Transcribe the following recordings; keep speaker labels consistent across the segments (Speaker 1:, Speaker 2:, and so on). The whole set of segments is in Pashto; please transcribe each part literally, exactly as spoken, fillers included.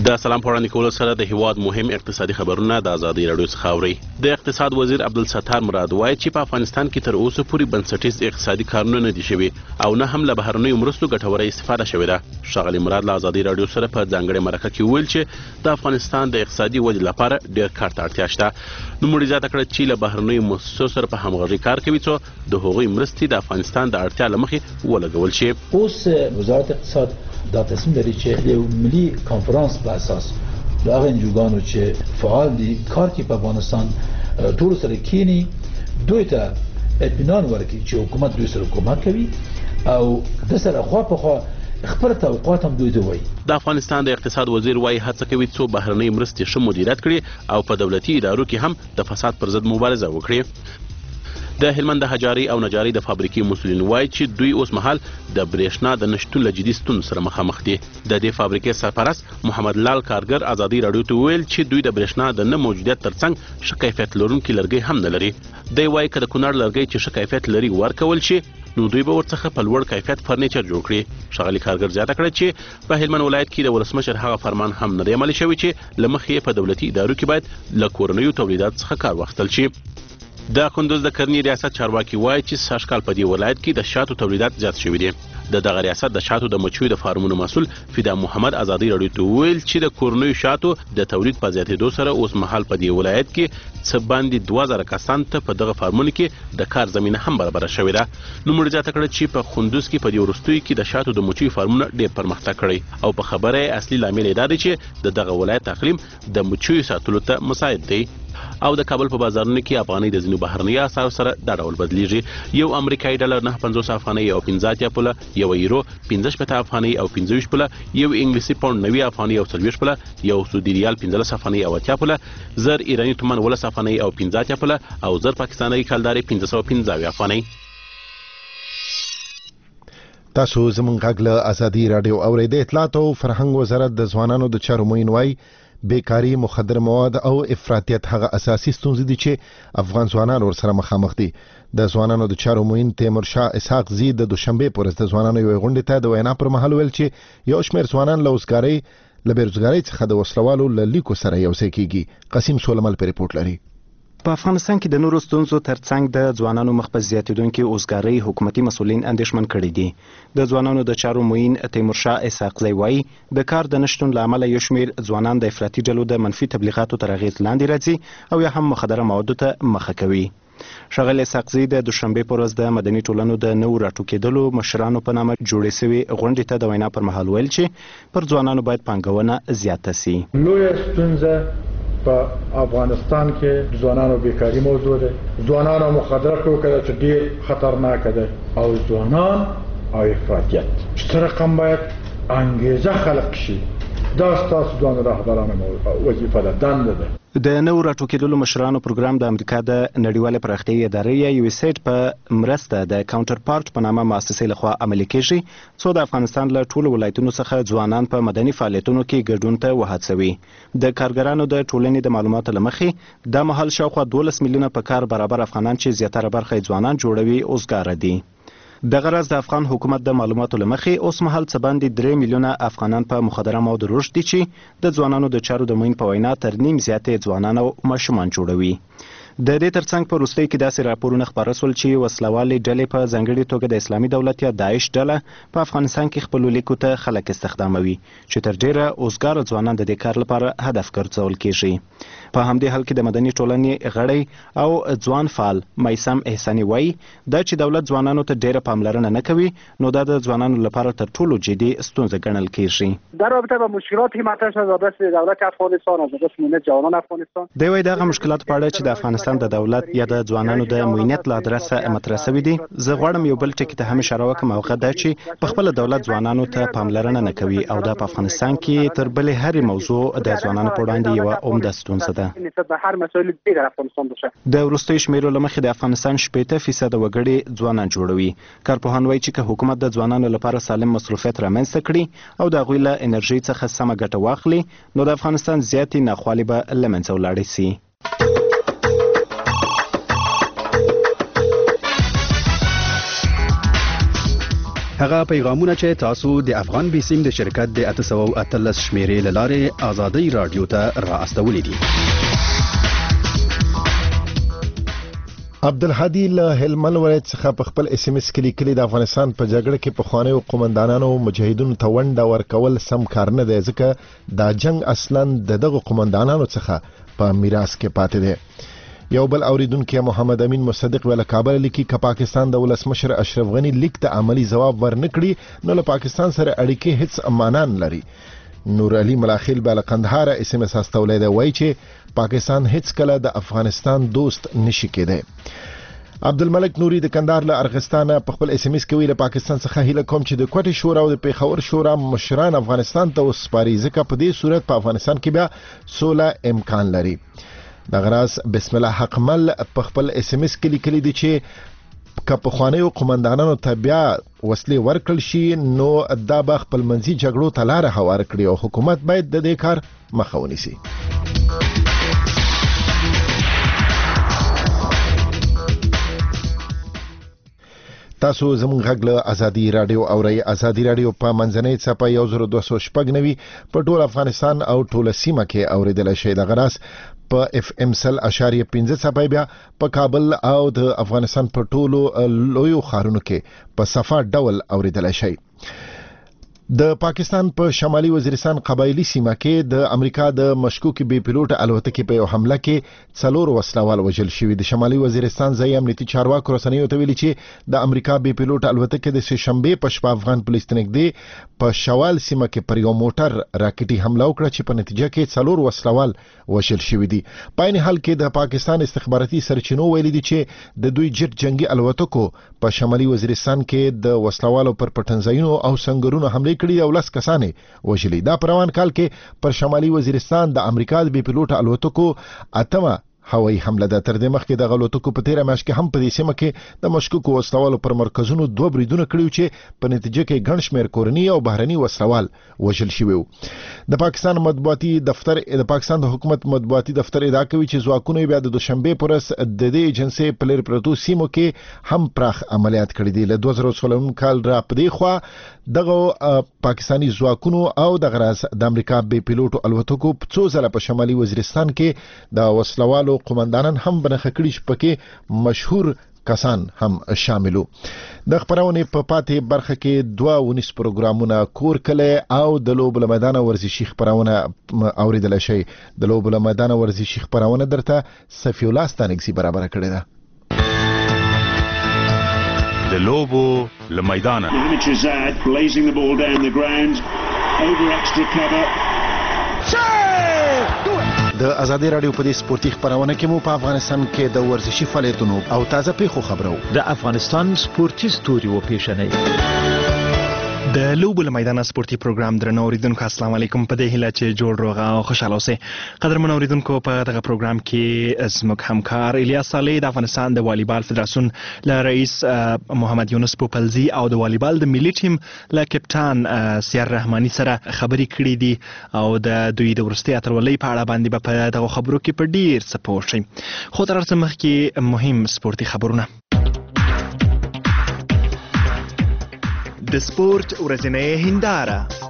Speaker 1: د سلام په وړاندې کولو سره د هیواد مهم اقتصادي خبرونه د ازادي راډیو څخه اورئ. د اقتصاد وزیر عبدالستار مراد وایي چې په افغانستان کې تر اوسه پورې بنسټیز اقتصادي کارونه نه دي شوي او نه هم له بهرنیو مرستو ګټوره استفاده شوې ده. ښاغلي مراد له ازادي راډیو سره په ځانګړې مرکه کې وویل چې د افغانستان د اقتصادي ودې لپاره ډېر کار ته اړتیا شته. نوموړي زیاته کړه چې له بهرنیو مؤسسو سره په همغږۍ کار کوي څو د هغوی مرستې د افغانستان د اړتیا له مخې ولګول شي.
Speaker 2: اوس وزارت اقتصاد دا تصمیم لري چې د ملي کنفرانس په اساس د هغه انجوګانو چې فعال دي کار کوي په افغانستان ټول سره کینی دوی ته اطمینان ورکړي چې حکومت دوی سره کومک کوي او د سره خوا په خوا خپل توقعات هم دوی ته وایي.
Speaker 1: د افغانستان د اقتصاد وزیر وایي هڅه کوي څو بهرنۍ مرستې ښه مدیریت کړي او په دولتي ادارو کې هم د فساد پر ضد مبارزه وکړي. د هلمند د حجاري او نجاري د فابریکې مسؤلین وایي چې دوی اوس مهال د برېښنا د نشتون له جدي ستونزو سره مخامخ دي. د دې فابریکې سرپرست محمد لال کارګر ازادي راډیو ته وویل چې دوی د برېښنا د نه موجودیت ترڅنګ ښه کیفیت لرونکي لرګي هم نه لري. دی وایي که د کونړ لرګي چې ښه کیفیت لري ورکول شي نو دوی به ورڅخه په لوړ کیفیت فرنیچر جوړ کړي. ښاغلي کارګر زیاته کړه چې په هلمند ولایت کې د ولسمشر هغه فرمان هم نه دی عملي شوی چې له مخې په دولتي ادارو کې باید له کورنیو تولیداتو څخه کار واخیستل شي. د کندوز د کرنې ریاست چارواکي وایي چې سږ کال په دې ولایت کې د شاتو تولیدات زیات شوي دي. د دغه ریاست د شاتو د مچیو د فارمونو مسؤل فدا محمد ازادي راډیو ته وویل چې د کورنیو شاتو د تولید په زیاتېدو سره اوس مهال په دې ولایت کې څه باندې دوه زره کسان ته په دغه فارمونو کې د کار زمینه هم برابره شوې ده. نوموړي زیاته کړه چې په کندوز کې په دې وروستیو کې د شاتو د مچیو فارمونه ډېر پرمختګ کړی او په خبره یې اصلي لامل یې دا دی چې د دغه ولایت اقلیم د مچیو ساتلو ته مساعد دی. او د کابل په بازارونو کې افغانۍ د ځینو بهرنیو اسعارو سره دا ډول بدلیږي. یو امریکایي ډالر نه پنځوس افغانۍ او پنځه اتیا پوله، یو یورو پنځه شپېته افغانۍ او پنځه ویشت پوله، یو انګلیسي پاونډ نوي افغانۍ او څلوېښت پوله، یو سعودي ریال پنځلس افغانۍ او اتیا پوله، زر ایراني تومان ولس افغانۍ او پنځه اتیا پوله او زر پاکستاني کلدارې پنځه سوه پنځه اویا افغانۍ.
Speaker 3: تاسو زموږ غږ له ازادي راډیو اورئ. د اطلاعات او فرهنګ وزارت د ځوانانو د چارو معین وایي بیکاری، مخدر مواد او افراطیت هغه اساسي ستونزې دي چې افغان ځوانان ورسره مخامخ دي. د ځوانانو د چارو معین تیمور شاه اسحاق زی د دوشنبه پر ورځ د ځوانانو یوې غونډې ته د وینا پر مهال ویل چې یو شمېر ځوانان له وزګارۍ له بېروزګارۍ څخه د وسلوالو له لیکو سره یوځای کیږي. قاسم سولمل په ریپورت لري.
Speaker 4: په افغانستان کې د نورو ستونزو ترڅنګ د ځوانانو مخ په زیاتېدونکي وزګارۍ حکومتي مسؤلین اندېښمن کړي دي. د ځوانانو د چارو معین تیمور شاه اسحاق زی وایي د کار د نشتون له امله یو شمېر ځوانان د افراطي ډلو د منفي تبلیغاتو تر اغېز لاندې راځي او یا هم مخدره موادو ته مخه کوي. ښاغلی اسحاق زی د دوشنبې پر ورځ د مدني ټولنو د نوو راټوکېدلو مشرانو په نامه جوړې سوې غونډې ته د وینا پر مهال ویل چې پر ځوانانو باید پانګونه زیاته سي.
Speaker 5: لویه ستونزه په افغانستان کې ځوانانو بیکاری موضوع ده. ځوانانو مخدره ټوکه چې ډېر خطرناک ده او ځوانان او افراطیت. چې رقم باید انګیزه خلق شي. دا ستاسو ځوان رهبرانو وظیفه ده، دنده ده.
Speaker 4: د نو راټوکېدلو مشرانو پروګرام د امریکا د نړیواله پراختیایي ادارې یو سیټ په مرسته د کاونټر پارت په نامه مؤسسې لخوا عملي کیږي څو د افغانستان له ټولو ولایتونو څخه ځوانان په مدني فعالیتونو کې ګډون ته وهڅوي. د کارګرانو د ټولنې د معلوماتو له مخې دا مهال شاوخوا دولس میلیونه په کار برابر افغانان چې زیاتره برخه یې ځوانان جوړوي وزګاره دي. دغه راز د افغان حکومت د معلوماتو له مخې اوس مهال څه باندې درې میلیونه افغانان په مخدره موادو روږدي چې د ځوانانو د چارو د معین په وینا تر نیم زیاتې ځوانان او ماشومان جوړوي. د دې ترڅنګ په وروستیو کې داسې راپورونه خپاره سول چې وسلوالې ډلې په ځانګړې توګه د اسلامي دولت یا داعش ډله په افغانستان کې خپلو لیکو ته خلک استخداموي چې تر ډیره وزګاره ځوانان د دې کار لپاره هدف ګرځول کیږي. په همدې حال کې د مدني ټولنې غړی او ځوان فعال میثم احساني وایي دا چې دولت ځوانانو ته ډیره پاملرنه نه کوي نو دا د ځوانانو لپاره تر ټولو جدي ستونزه ګڼل کیږي.
Speaker 6: در رابطه با مشکلاتی مطرح شد از دولت افغانستان از مسئولیت جوانان افغانستان
Speaker 4: دی وایي دغه مشکلات په اړه چې د افغانستان د دولت یا د ځوانانو د موینت له ادرسه مطرح شوي دي. زه غواړم یو بل ټکي ته هم اشاره وکړم او هغه دا چې په خپله دولت ځوانانو ته پاملرنه نه کوي او دا په افغانستان کې تر بلې هرې موضوع د ځوانانو په وړاندې یوه عمده ستونزه ده. د وروستیو شمیرو له مخې د افغانستان شپېته فیصده وګړي ځوانان جوړوي. کارپوهان وایي چې که حکومت د ځوانانو لپاره سالم مصروفیت رامنځته کړي او د هغوی له انرژۍ څخه سمه ګټه واخلي نو د افغانستان زیاتې ناخوالې به له منځه ولاړې سي.
Speaker 7: هغه پیغامونه چې تاسو د افغان بیسیم د شرکت د اته سوه او اتلس شمیرې له لارې ازادۍ رادیو ته را استولی دي.
Speaker 3: عبدالهادي له هلمند ولایت څخه په خپل اس ام اس کې لیکلي د افغانستان په جګړه کې پخوانیو قومندانانو مجاهدینو ته ونډه ورکول سم کار نه دی، ځکه دا جنگ اصلا د دغه قومندانانو څخه په میراث کې پاتې دی. یو بل اوریدونکو محمد امین مصدق ویل کابل لیکي ک پاکستان د ولسمشر اشرف غنی لیک ته عملی جواب ورنکړي نو له پاکستان سره اړیکې هیڅ امانان لري. نور علي ملاخیل بل قندهار اس ام اس استولې دی وایي چې پاکستان هیڅ کله د افغانستان دوست نشي کېدی. عبدالملک نوري د کندهار له ارغستانه په خپل اس ام اس کې ویل پاکستان څخه هیله کوم چې د کوټي شورا او د پیښور شورا مشران افغانستان ته وسپاري، ځکه په دې صورت په افغانستان کې بیا سوله امکان لري. د غراس بسم الله حقمل په خپل اس ام اس کې لیکلي دي چې که په خوانیو قومندانانو ته بیا وسلې ورکړل شي نو دا به خپل منځي جګړو ته لاره هوار کړي او حکومت باید د دې کار مخه ونیسي. تاسو زموږ غږ له ازادي رادیو اورئ. ازادي رادیو په منځنۍ څپه یو زر دوه سوه شپږ نوي په ټول افغانستان او ټول سیمه کې اوریدل شي. د غراس په اف ام سل اشاریه پنځه څپه بیا په کابل او د افغانستان په ټولو لویو ښارونو کې په صفه ډول اوریدل شي. د پاکستان په شمالي وزیرستان قبایلی سیمه کې د امریکا د مشکوک بي پيلوټ الوتکې په یو حمله کې څلور وسلوال وژل شوي. د شمالي وزیرستان ځای امنیتي چارواکو رسنیو ته ویلي چې د امریکا بي پيلوټ الوتکې د سه شنبه په شپه افغان پولیس ته نږدې په شوال سیمه کې پر یو موټر راکټي حمله وکړه چې په نتیجه کې څلور وسلوال وژل شوي دي. په عین حال کې د پاکستان استخباراتي سرچینو ویلي دي چې د دوی جټ جنگي الوتکو په شمالي وزیرستان کې د وسلوالو پر پټنځایونو او سنگرونو حمله کړي او لس کسانې وژلي. دا په روان کال کې پر شمالي وزیرستان د امریکا د بي پيلوټ الوتکو اتمه هوایي حمله ده. تر دې مخکې د الوتکو په تیره میاشت کې هم په دې سیمه کې د مشکوکو وسلوالو پر مرکزونو دوه بریدونه کړي چې په نتیجه کې ګڼ شمېر کورني او بهرني وسلوال وژل شوي وو. د پاکستان مطبوعاتي دفتر د پاکستان د حکومت مطبوعاتي دفتر ادعا کوي چې ځواکونه بیا د دوشنبه پر ورځ د دې ایجنسي په لری پروتو سیمو کې هم پراخ عملیات کړي دي. له دوه زره څلورم کال را پدې خوا دغه پاکستانی ځواکونو او د غراس د امریکا بي پيلوټ الوتکو په څو ځله په شمالي وزیرستان کې د وسلوالو قومندانان هم بنخ کړي چې پکې مشهور کسان هم شاملو. د خبرونه په پاتې برخه کې دوه ونیس پروګرامونه کور کله او د لوبل میدان ورزشي خبرونه اوریدل شي. د لوبل میدان ورزشي خبرونه درته صفی الله ستانګسي برابر کړی ده.
Speaker 8: د لوبو لمیدان blazing the ball down the ground over extra cover.
Speaker 3: د ازادي رادیو په دې سپورتي خبرونه کې مو په افغانستان کې د ورزشي فعالیتونو او تازه پیښو خبرو.
Speaker 9: د افغانستان سپورتي ستوري و پیښنې
Speaker 10: د لوبو میدان سپورتي پروګرام درنو اوریدونکو السلام علیکم. په دې هیله چې جوړ روغ او خوشاله اوسئ. قدرمن اوریدونکو په دغه پروګرام کې زموږ همکار الیاس صالح د افغانستان د والیبال فدراسیون له رئیس محمد یونس پوپلزی او د والیبال د ملي ټیم له کپټان سیار رحماني سره خبرې کړې دي او د دوی د ورستي اترولۍ په اړه باندې په دغه خبرو کې په ډیر څه پوه شئ. خو تر څو مخکې مهم سپورتي خبرونه. د سپورت ورځنۍ هنداره.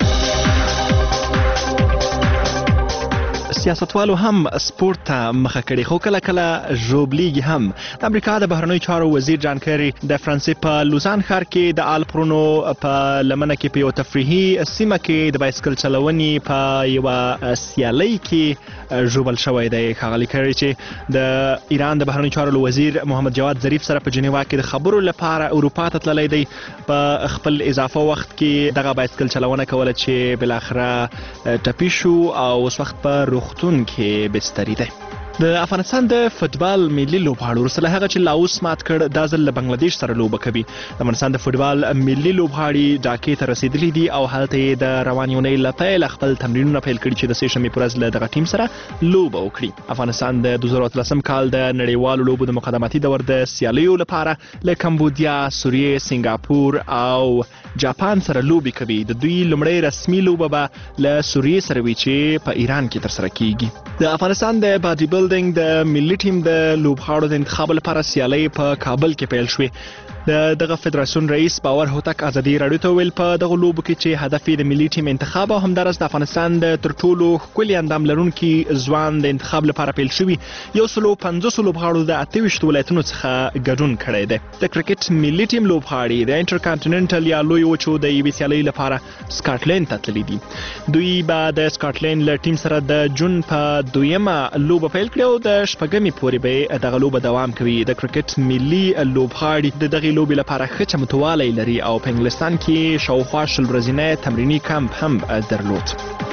Speaker 10: سیاستوالو هم سپورت ته مخه کړي خو کله کله ژوبلیږي هم. د امریکا د بهرنیو چارو وزیر جان کری د فرانسې په لوزان ښار کې د آلپرونو په لمنه کې په یو تفریحي سیمه کې د بایسکل چلونې په یو سیالۍ کې ژوبل شوی دی. ښاغلي کری چې د ایران د بهرنیو چارو وزیر محمد جواد ظریف سره په جنیوا کې د خبرو لپاره اروپا ته تللی دی په خپل اضافه وخت کې دغه بایسکل چلونه کوله چې بالاخره ټپي شو او اوس وخت په روغتون کې بستري دی. د افغانستان د فوتبال ملي لوبغاړو وروسته هغه چې لاوس مات کړ دا ځل له بنگلاديش سره لوبه کوي. د افغانستان د فوتبال ملي لوبغاړي ډاکې ته رسیدلي دي او هلته د روان یونۍ له پیل خپل تمرینونه پیل کړي چې د سې شنبې پر ورځ له دغه ټیم سره لوبه وکړي. افغانستان د دوه زره اتلسم کال د نړیوالو لوبو د مقدماتي دور د سیالیو لپاره له کمبودیا، سوریې، سنگاپور او جاپان سره لوبي کوي. د دوی لومړی رسمي لوبه به له سوریې سره وي چې په ایران کې تر سره کیږي. د افغانستان د باډي بلډینګ د ملي ټیم د لوبغاړو د انتخاب لپاره سیالۍ په کابل کې پیل شوې. د دغه فدراسیون رئیس باور هوتک ازادي راډیو ته ویل په دغه لوبو کې چې هدف یې د ملي ټیم انتخاب او همدارس د افغانستان د تر ټولو ښکلي اندام لرونکي ځوان د انتخاب لپاره پیل شوي یو سلو پنځوسو لوبغاړو د اته ویشت ولایتونو څخه ګډون کړی دی. د کرکټ ملي ټیم لوبغاړي د انټرکانټیننټل یا لوی وچو د یوې سیالۍ لپاره سکاټلند ته تللي دي. دوی به د سکاټلند له ټیم سره د جون په دویمه لوبه پیل کړې او د شپږمې پورې به دغه لوبه دوام کوي. د کرکټ ملي لوبغاړي د دغې لوبې لپاره ښه چمتووالی لري او په انګلستان کې شاوخوا شل ورځنی تمریني کمپ هم درلود.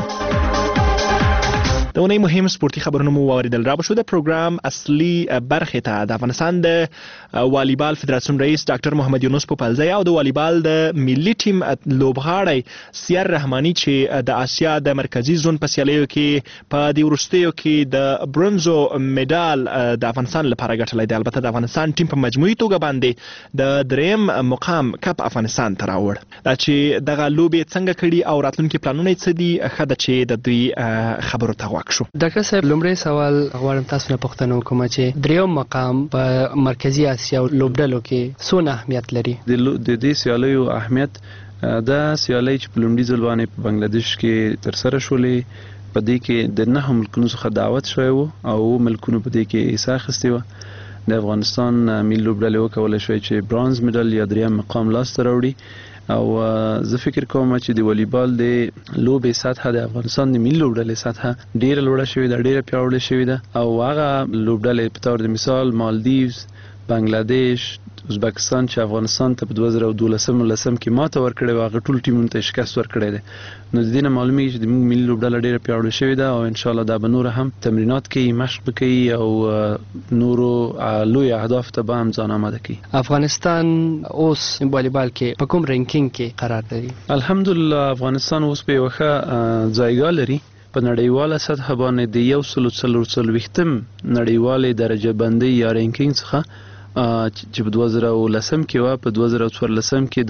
Speaker 10: د اونۍ مهم سپورتي خبرونه مو واوریدل. را به شو د پروګرام اصلي برخې ته د افغانستان د والیبال فدراسیون رئیس ډاکټر محمد یونس پوپلزی او د والیبال د ملي ټیم لوبغاړی سیار رحماني چې د آسیا د مرکزي زون په سیالیو کې په دې وروستیو کې د برونزو میډال د افغانستان لپاره ګټلی دی. البته د افغانستان ټیم په مجموعي توګه باندې د دریم مقام کپ افغانستان ته راوړ. دا چې دغه لوبې څنګه کړي او راتلونکي پلانونه یې څه دي ښه ده چې د دوی خبرو ته
Speaker 11: ډاکټر صاحب لومړی سوال غواړم تاسو نه پوښتنه وکړم چې دریم مقام په مرکزی اسیا لوبډلو کې څونه اهمیت لري؟
Speaker 12: د دې سیالیو اهمیت دا سیالۍ چې په لومړي ځل باندې په بنگلاديش کې ترسره شولې په دې کې د نهه ملکونو څخه دعوت شوی و او ملکونو په دې کې حصه اخیستې وه. د افغانستان ملي لوبډلې وکولی شوی چې برانز میډل یا دریم مقام لاسته راوړي او زه فکر کوم چې د والیبال د لوبې سطحه د افغانستان د ملي لوبډلې سطحه ډیره لوړه شوې ده، ډیره پیاوړې شوې ده او هغه لوبډلې په تور د مثال مالدیوز، بنگلاديش، ازبکستان چې افغانستان ته په دوه زره دولسم لسم کې ماته ورکړې وه هغه ټول ټیمونو ته شکست ورکړی دی. نو د دې نه معلومیږي چې زموږ ملي لوبډله ډیره پیاوړې شوې ده او انشاءالله دا به نوره هم تمرینات کوي، مشق به کوي او نورو لوی اهداف ته به هم ځان آماده کوي.
Speaker 11: افغانستان اوس والیبال کې په کوم رینکینګ کې قرار لري؟
Speaker 12: الحمدلله افغانستان اوس په یوه ښه ځایګاه لري. په نړیواله سطحه باندې د یو سلو څلور څلوېښتم نړیوالې درجه بندۍ یا رینکینګ څخه چې په دوه زره لسم کې وه په دوه زره څوارلسم کې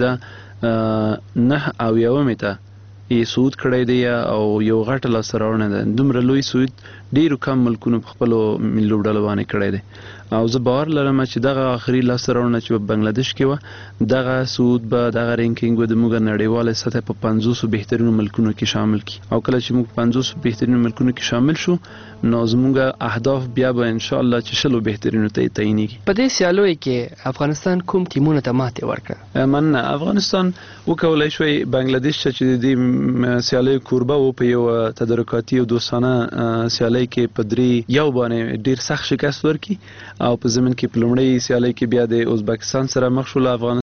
Speaker 12: دا نه اویاومې ته یې صعود کړی دی او یو غټه لاسته راوړنه ده. دومره لوی صعود ډیرو کم ملکونو په خپلو ملي لوبډلو باندې کړی دی او زه باور لرم چې دغه آخري لاسته راوړنه چې په بنگلاديش کې وه دغه صعود به دغه رینکینګ به زموږ نړیواله سطح په پنځوسو بهترینو ملکونو کې شامل کړي او کله چې موږ په پنځوسو بهترینو ملکونو کې شامل شو نو زموږ اهداف بیا به انشاءالله چې شلو بهترینو ته تعینېږي.
Speaker 11: په دې سیالیو کې افغانستان کوم ټیمونو ته ماتې ورکړه؟
Speaker 12: مننه. افغانستان وکولی شوی بنگلاديش چې د دې سیالیو کوربه و په یو تدارکاتي او دوستانه سیالۍ کې په درې یو باندې ډیر سخت شکست ورکړي او په ضمن کې په لومړۍ سیالۍ کې بیا د ازبکستان سره مخ شول. افغانستان